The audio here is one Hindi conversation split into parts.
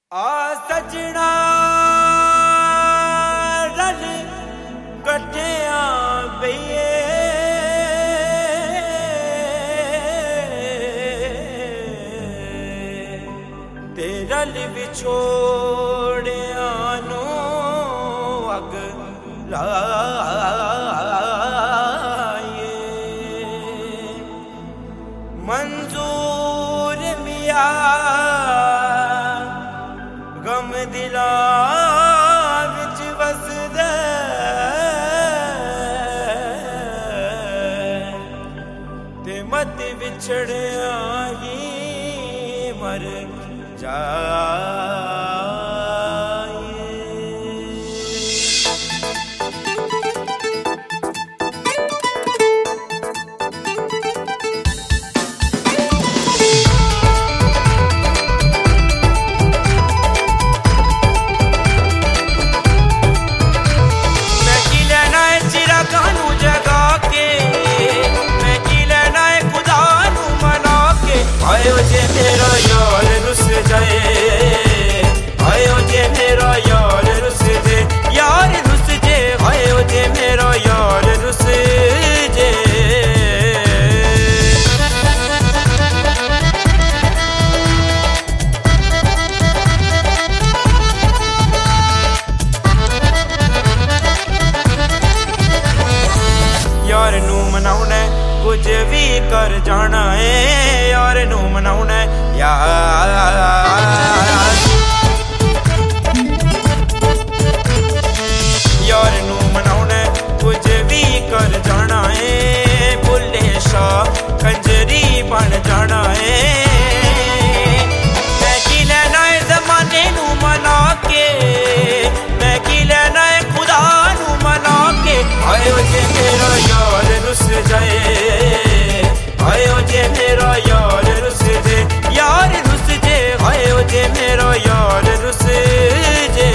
आ सजना रल कट्ठिया बईए ते रल विछोड़िया नू अग लाए मंजूर मिया गम दिला विच वसदे ते मत विछड़िया ही मर जाए। आयो जे मेरा यार रुस जाए, आयो जे मेरा यार रुस जे, यार रुस जे, आयो जे मेरा यार रुस जे। यार नू मनाउना कुछ भी कर जाना है, यार नू मनाउना यार यार नू मनाउना कुछ भी कर जाना है, बुल्ले शाह कंजरी बन जाना है। मैं की लेना है जमाने नू मना के, मैं की लेना है खुदा नू मना के। आयो जे मेरा यार रुस जाए, आयो जे मेरा यार रुस जे, यार रुस जे, आयो जे मेरा यार रुस जे।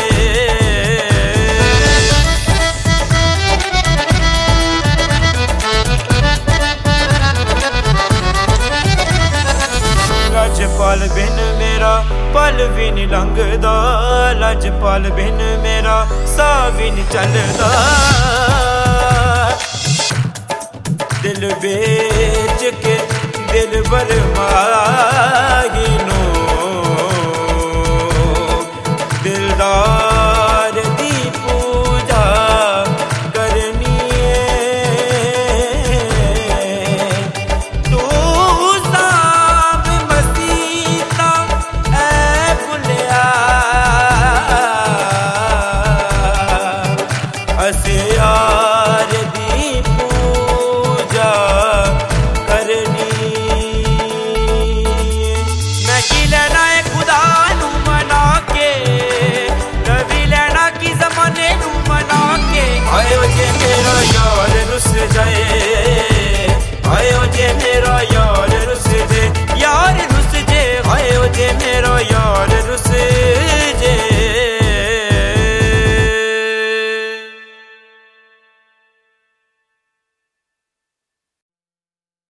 लजपाल बिन मेरा पल भी नहीं लंघदा, लजपाल बिन मेरा साह भी नहीं चलदा। दिल बेच के दिल बरमाही नू